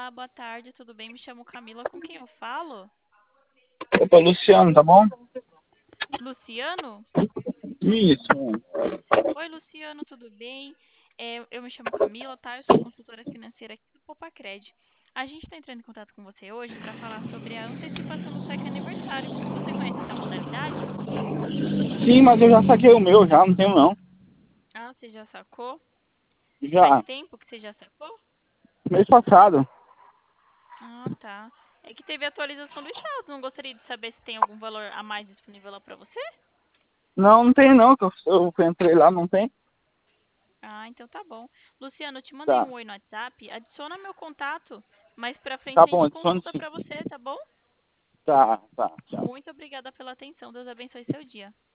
Olá, boa tarde, tudo bem? Me chamo Camila, com quem eu falo? Opa, Luciano, tá bom? Luciano? Isso. Oi, Luciano, tudo bem? Eu me chamo Camila, tá? Eu sou consultora financeira aqui do Popacred. A gente está entrando em contato com você hoje para falar sobre a antecipação do saque aniversário. Você conhece essa modalidade? Sim, mas eu já saquei o meu, já, não tenho não. Ah, você já sacou? Faz Já, tempo que você já sacou? mês passado. Ah, tá. É que teve atualização do estado. Não gostaria de saber se tem algum valor a mais disponível lá para você? Não, não tem não, que eu entrei lá, não tem. Ah, então tá bom. Luciano, eu te mandei Tá, um oi no WhatsApp. Adiciona meu contato. Mais pra frente tá a bom, gente adicione consulta sim. pra você, tá bom? Tá, tá, tchau. Muito obrigada pela atenção. Deus abençoe seu dia.